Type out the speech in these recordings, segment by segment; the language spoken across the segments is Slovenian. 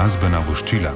glasbena voščila.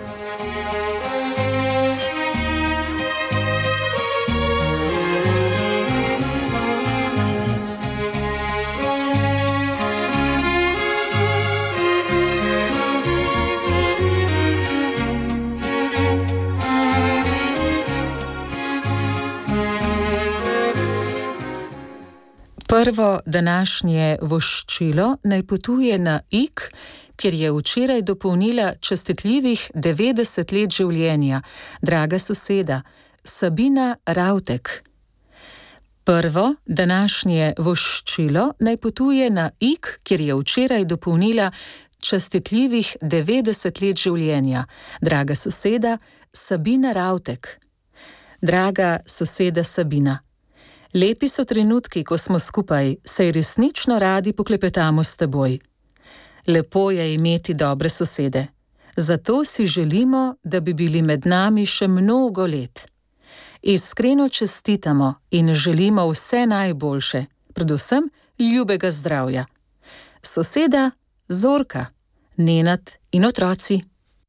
Prvo današnje voščilo naj potuje na Ig, kjer je včeraj dopolnila častitljivih 90 let življenja, draga soseda, Sabina Ravtek. Prvo današnje voščilo naj potuje na Ig, kjer je včeraj dopolnila častitljivih 90 let življenja, draga soseda, Sabina Ravtek. Draga soseda Sabina, lepi so trenutki, ko smo skupaj, saj resnično radi poklepetamo s teboj. Lepo je imeti dobre sosede. Zato si želimo, da bi bili med nami še mnogo let. Iskreno čestitamo in želimo vse najboljše, predvsem ljubega zdravja. Soseda Zorka, Nenad in otroci.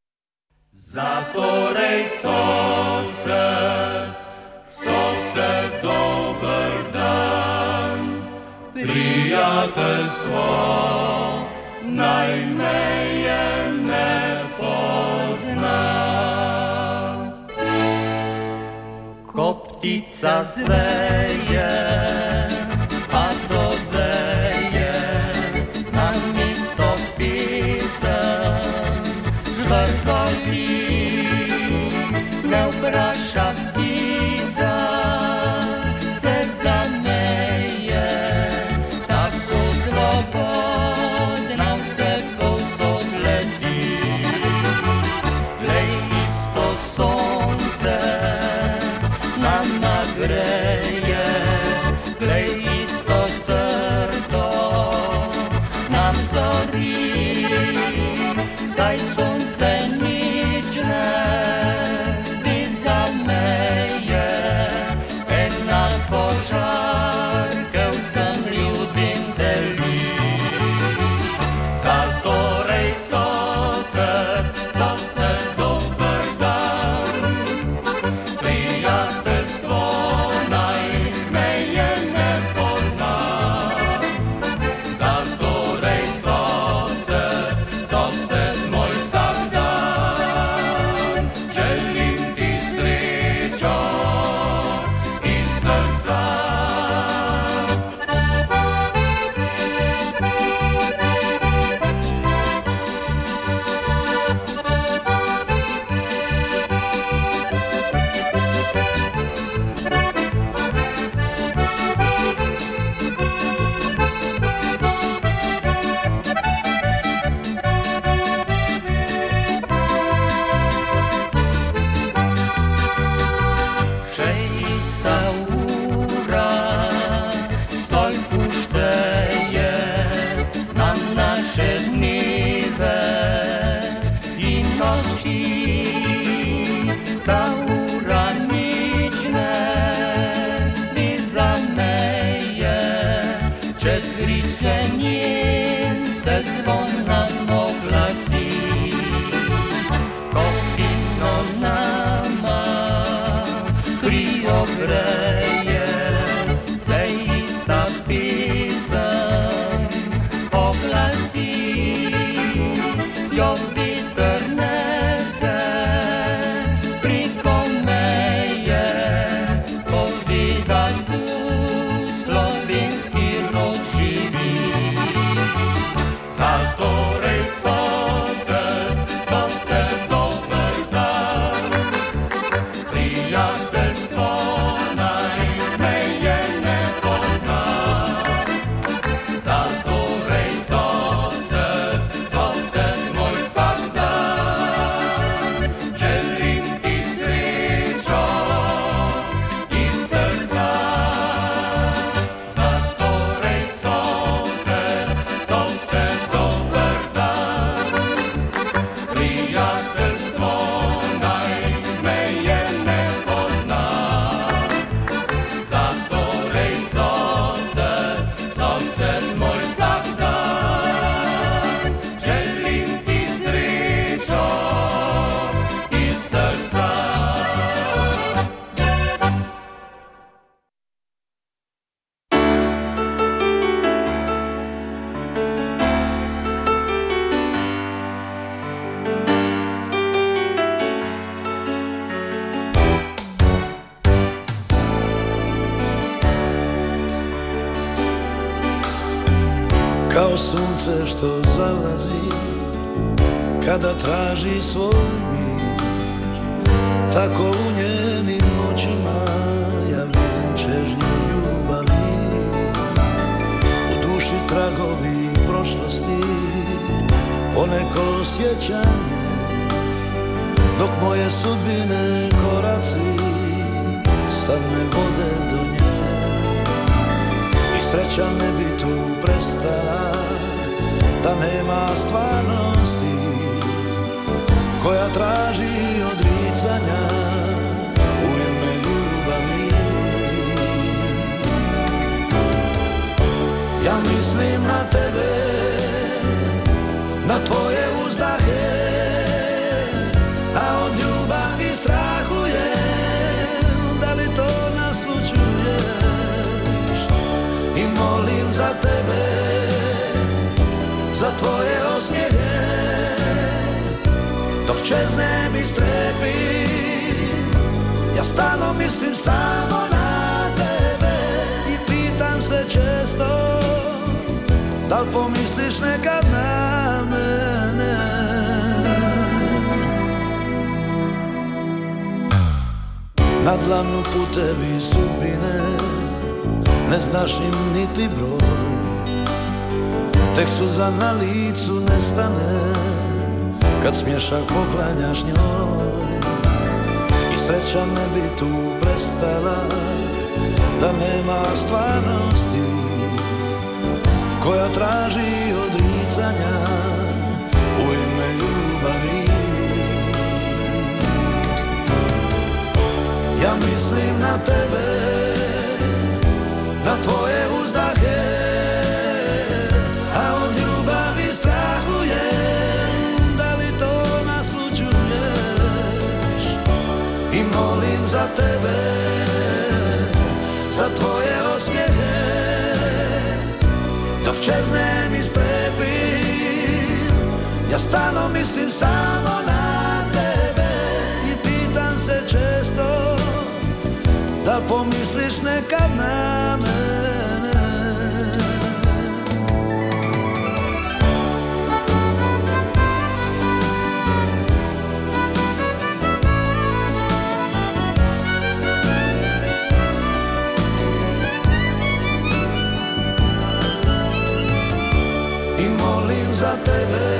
Zatorej sosed, dober dan, prijateljstvo naj meje ne pozna. Ko ptica zveje, pa doveje, namesto pesem žvrgoli, ne vpraša ptica, se zameje, tako slobodna vse povsod leti. Glej, isto sonce nama greje, glej, isto trdo nam zori, saj sonce nič ne prizameje, enako žarke vsem ljudem deli. Zatorej sosed, dober dan, prijateljstvo naj meje ne pozna. Zatorej sosed moj vsak dan, želim ti srečo iz srca. Še ista ura stolpu šteje nam naše dneve in noči. Ta ura nič ne prizameje, čez griče njen se zvon nam oglasi. Ko vino nama kri ogreje, se ista pesem oglasi, jo veter nese preko meje, povedat tu slovenski rod živi. kao sunce što zalazi kada traži svoj mir, tako u njenim očima ja vidim čežnju ljubavi, u duši tragovi prošlosti, poneko sjećanje, dok moje sudbine koraci sad me vode do nje. I sreća ne bi tu prestala da nema stvarnosti koja traži odricanja u ime ljubavi. Ja mislim na tebe, na tvoje uzdahe, a od ljubavi strahujem, da li to naslućuješ? I molim za tebe, za tvoje osmijehe, dok čeznem i strepim, ja stalno mislim samo na tebe i pitam se često, da li pomisliš nekad na mene? Na dlanu putevi sudbine, ne znaš im niti broj, tek suza na licu nestane kad smješak poklanjaš njoj. I sreća ne bi tu prestala da nema stvarnosti koja traži odricanja u ime ljubavi. Ja mislim na tebe, na tvoje uzdahe, a od ljubavi strahujem, da li to naslućuješ? I molim za tebe, za tvoje osmijehe, dok čeznem i strepim, ja stalno mislim samo na tebe i pitam se često, da pomisliš nekad na mene? I molim za tebe,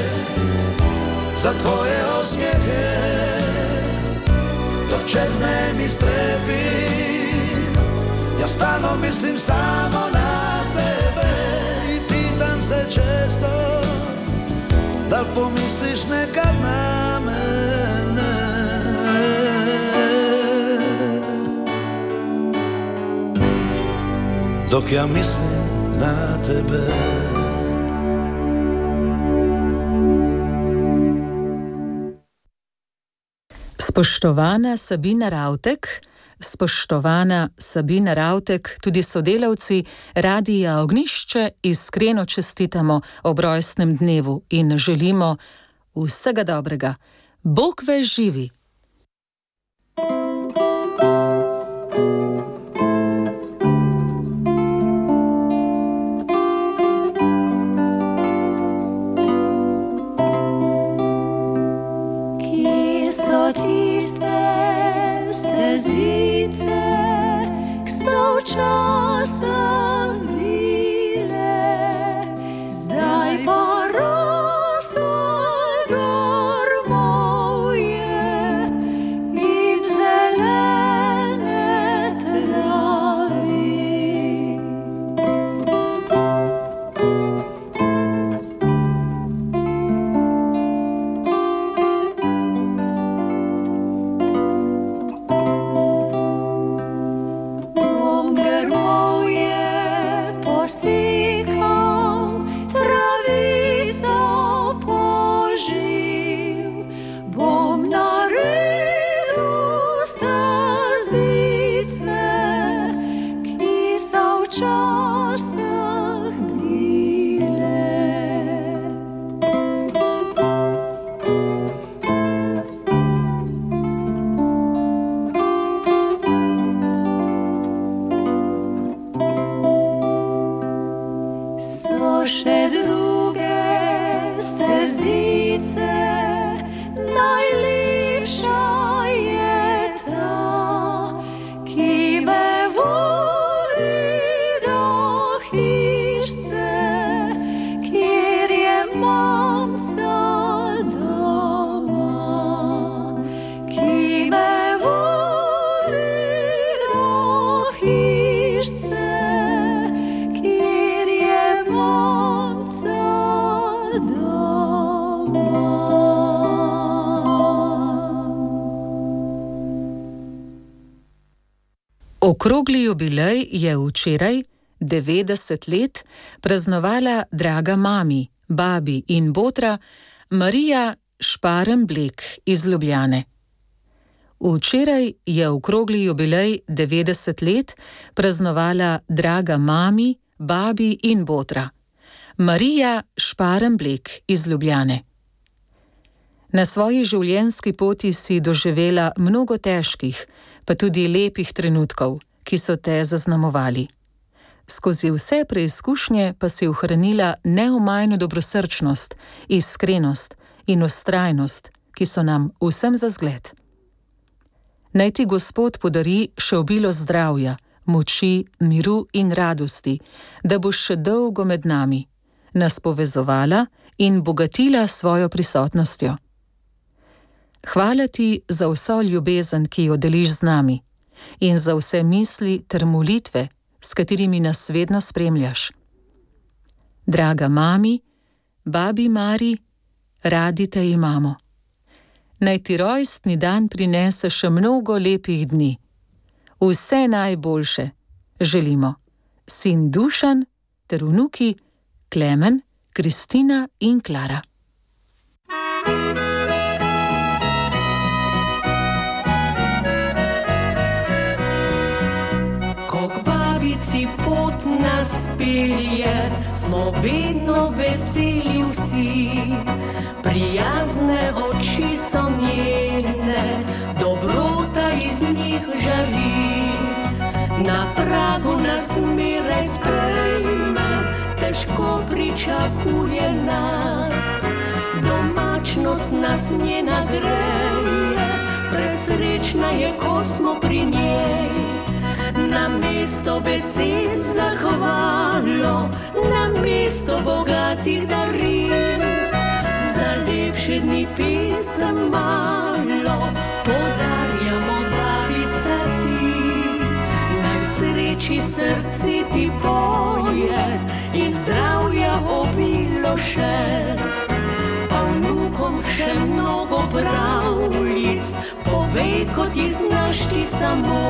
za tvoje osmijehe, dok čeznem i strepim, ja stalno mislim samo na tebe i pitam se često, da li pomisliš nekad na mene? Dok ja mislim na tebe. Spoštovana Sabina Ravtek, tudi sodelavci Radia Ognjišče iskreno čestitamo ob rojstnem dnevu in želimo vsega dobrega. Bog vas živi! Stezice, k so včasih bile, zdaj pa rastejo grmovje in zelene travi. Proszę Okrogli jubilej je včeraj, 90 let, praznovala draga mami, babi in botra Marija Šparemblek iz Ljubljane. Včeraj je okrogli jubilej 90 let praznovala draga mami, babi in botra Marija Šparemblek iz Ljubljane. Na svoji življenjski poti si doživela mnogo težkih, pa tudi lepih trenutkov, ki so te zaznamovali. Skozi vse preizkušnje pa si ohranila neomajno dobrosrčnost, iskrenost in vztrajnost, ki so nam vsem za zgled. Naj ti Gospod podari še obilo zdravja, moči, miru in radosti, da boš še dolgo med nami, nas povezovala in bogatila svojo prisotnostjo. Hvala ti za vso ljubezen, ki jo deliš z nami, in za vse misli ter molitve, s katerimi nas vedno spremljaš. Draga mami, babi Mari, radi te imamo. Naj ti rojstni dan prinese še mnogo lepih dni. Vse najboljše želimo. Sin Dušan ter vnuki Klemen, Kristina in Klara. Pot nas pelje, smo vedno veseli vsi, prijazne oči so njene, dobrota iz njih žari. Na pragu nas miraj sprejme, težko pričakuje nas, domačnost nas njena greje, presrečna je, ko smo pri njej. Namesto besed zahvalo, namesto bogatih daril, za lepše dni pisem malo, podarjamo babica ti. Naj v sreči srce ti poje in zdravja obilo še, pa vnukom še mnogo pravljic, povej, ko ti znaš ti samo.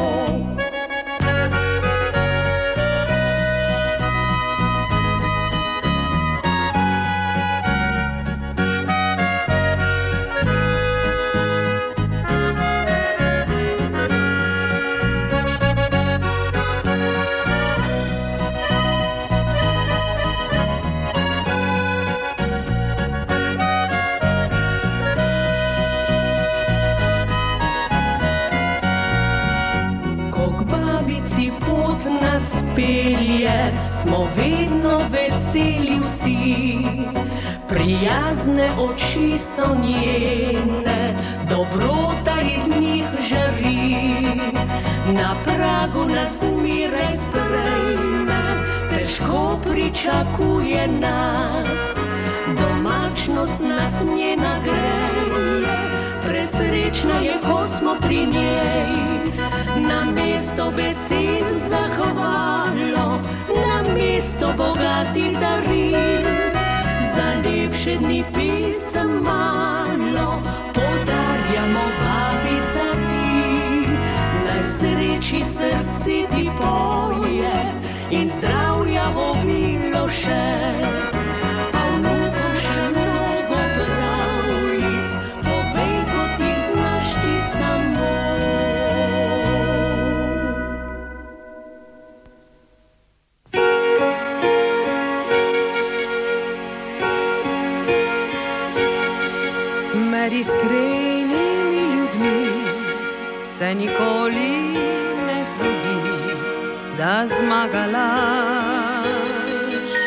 Pelje, smo vedno veseli vsi, prijazne oči so njene, dobrota iz njih žari. Na pragu nas miraj sprejme, težko pričakuje nas, domačnost nas njena greje, presrečna je, ko smo pri njej. Namesto besed zahvalo, namesto bogatih daril, za lepše dni pisem malo, podarjamo babica ti. Naj sreči srce ti poje in zdravja obilo še, pa vnukom še mnogo pravljic, povej, ko ti znaš ti samo. Med iskrenimi ljudmi se nikoli ne zgodi, da zmaga laž.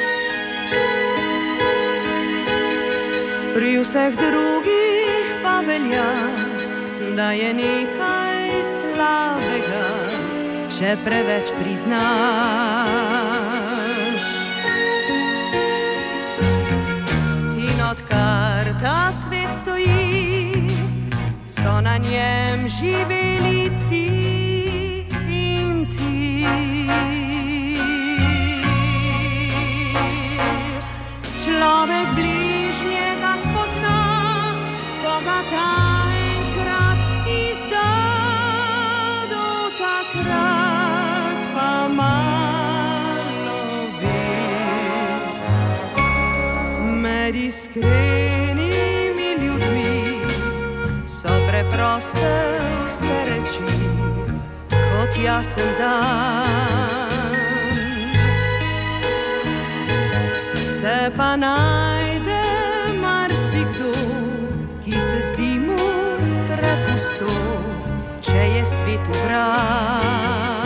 Pri vseh drugih pa velja, da je nekaj slabega, če preveč priznaš. In odkar ta svet stoji, so na njem živeli ti in ti. Človek bližnjega spozna, ko ga ta enkrat izda, do takrat iskrenimi ljudmi so preproste vse reči, kot jasen dan. Se pa najde marsikdo, ki se zdi mu prepusto, če je svet ubran.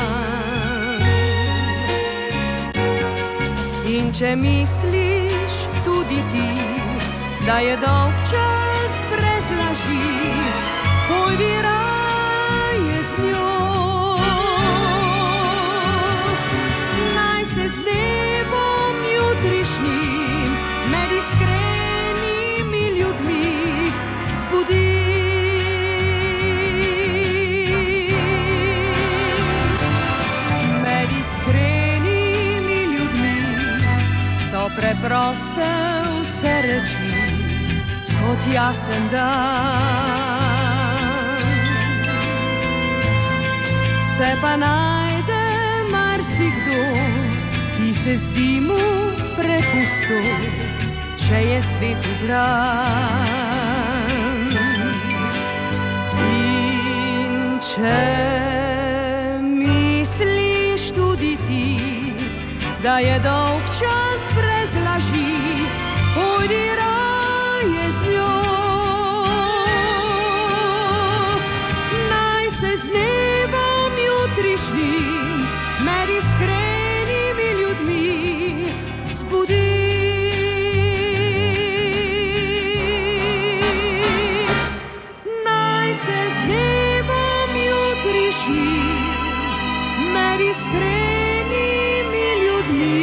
In če misliš tudi ti, da je dolg čas brez laži, pojdi raje z njo. Naj se z dnevom jutrišnjim med iskrenimi ljudmi zbudi. Med iskrenimi ljudmi so preproste vse reči, kot jasen dan. Se pa najde marsikdo, ki se zdi mu prepusto, če je svet ubran. In če misliš tudi ti, da je dolg čas brez laži, pojdi raje z njo. Naj se z dnevom jutrišnjim med iskrenimi ljudmi zbudi. Naj se z dnevom jutrišnjim med iskrenimi ljudmi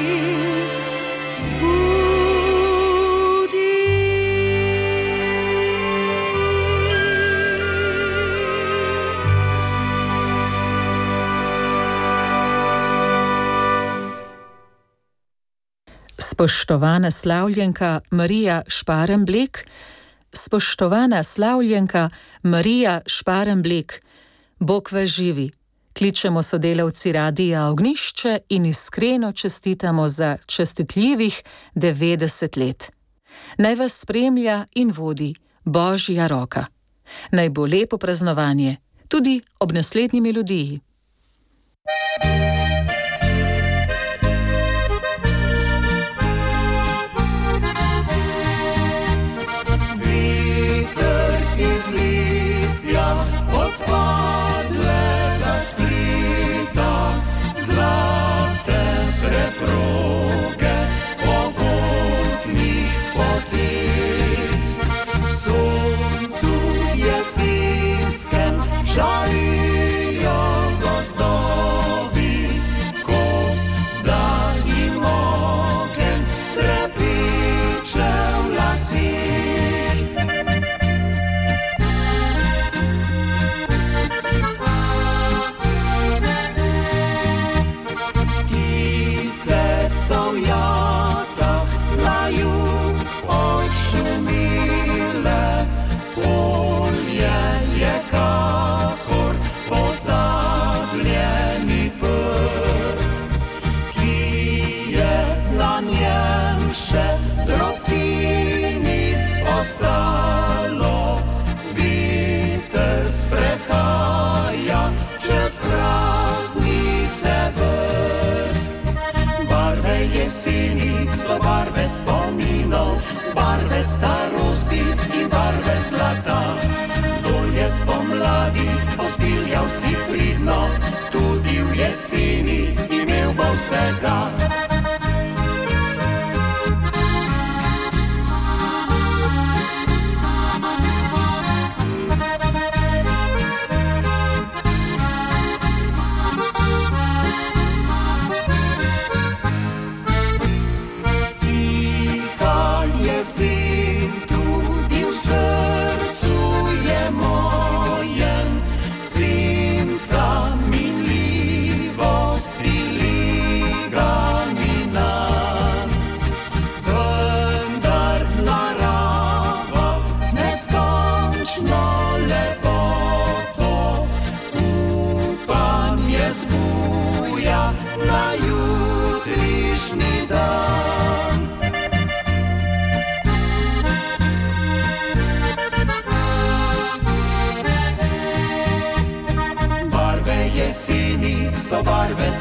Spoštovana slavljenka Marija Šparenblek, spoštovana slavljenka Marija Šparenblek, Bog vas živi. Kličemo sodelavci Radia Ognjišče in iskreno čestitamo za častitljivih 90 let. Naj vas spremlja in vodi Božja roka. Naj bo lepo praznovanje, tudi ob naslednji melodiji. Odpadlega splita, zlate preproge po gozdnih poteh. V soncu jesenskem žarijo gozdovi, kot da jim ogenj trepeče v laseh. So v jatah na jug odšumile, polje je kakor pozabljeni prt, ki je na njem še drobtinic ostalo. Viter sprehaja čez prazni se vrt. Barve jeseni so barve spominov, barve starosti in barve zlata. Kdor je spomladi postiljal si pridno, tudi v jeseni imel bo vsega. Tudi v srcu je mojem senca minljivosti liga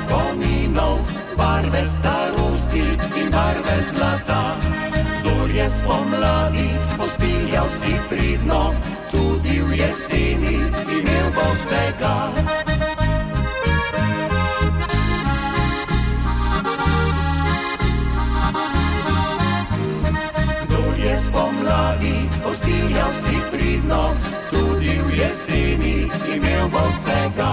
spominov, barve starosti in barve zlata. Kdor je spomladi postiljal si pridno, tudi v jeseni imel bo vsega. Kdor je spomladi postiljal si pridno, tudi v jeseni imel bo vsega.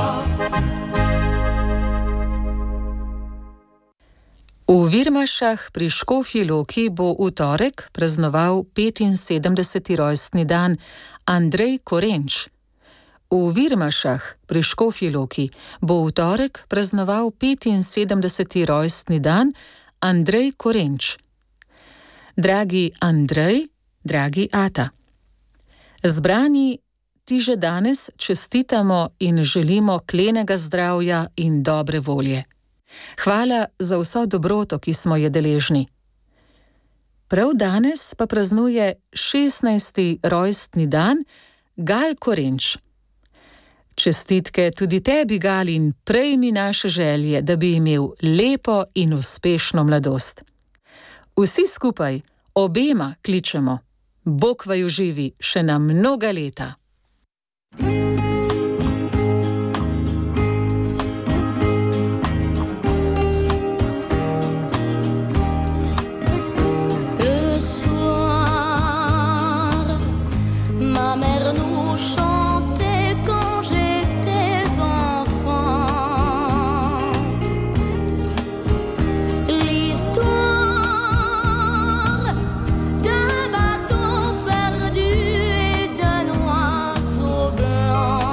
V Virmašah pri Škofji Loki bo v torek praznoval 75. rojstni dan Andrej Korenč. V Virmašah pri Škofji Loki bo v torek praznoval 75. rojstni dan Andrej Korenč. Dragi Andrej, dragi ata, zbrani ti že danes čestitamo in želimo klenega zdravja in dobre volje. Hvala za vso dobroto, ki smo je deležni. Prav danes pa praznuje 16. rojstni dan Gal Korenč. Čestitke tudi tebi, Gal, in prejmi naše želje, da bi imel lepo in uspešno mladost. Vsi skupaj, obema kličemo: Bog vaju živi še na mnoga leta. D'un bateau perdu et d'un oiseau blanc.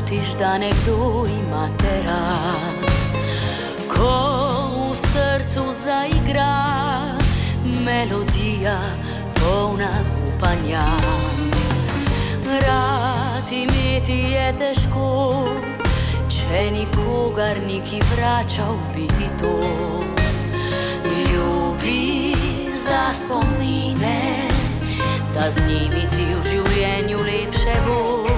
čutiš, da nekdo ima te rad. Ko v srcu zaigra melodija polna upanja. Rad imeti je težko, če nikogar ni, ki vračal biti to. Ljubi za spomine, da z njimi ti v življenju lepše bo.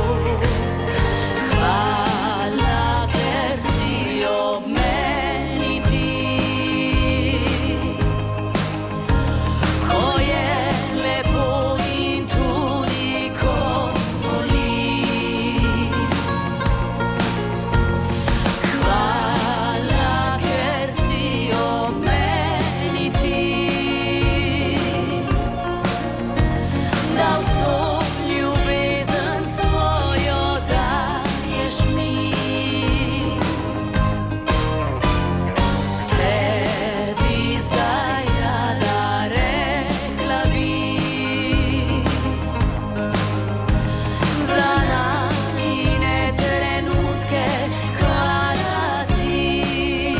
Hvala, ker si ob meni ti, ko je lepo in tudi ko boli. Hvala, ker si ob meni ti, da vso ljubezen svojo daješ mi. Tebi zdaj rada rekla bi, za najine trenutke hvala ti,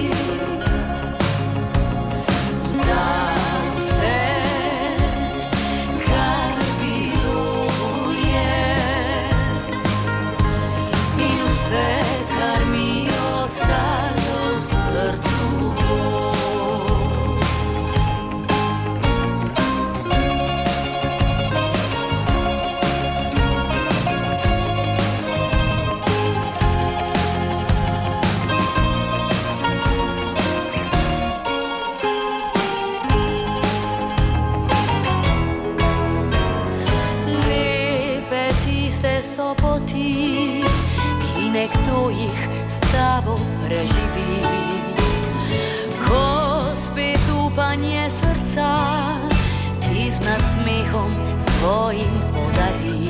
za vse, kar bilo je, in vse, kar mi ostalo v srcu bo. Lepe tiste so poti, ki nekdo jih s tabo preživi. Ko spet upanje srca ti z nasmehom svojim podari.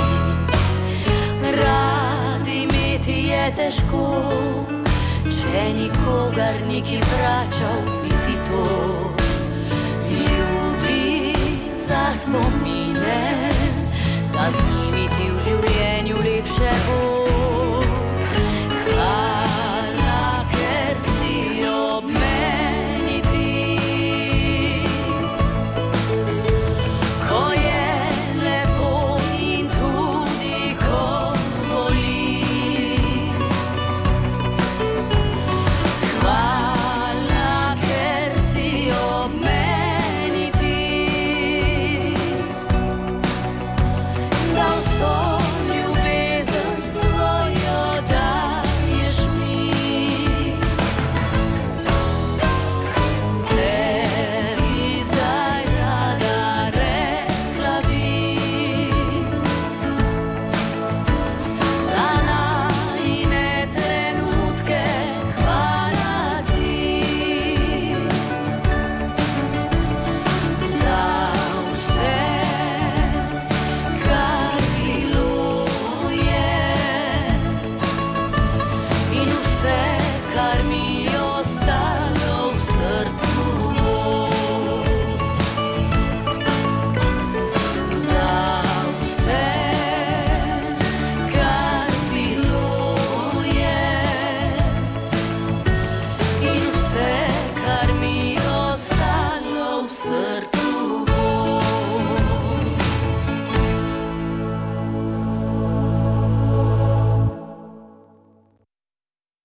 Rad imeti je težko, če nikogar ni, ki vračal biti to. Ljubi za spomine, da z njimi ti v življenju lepše bo.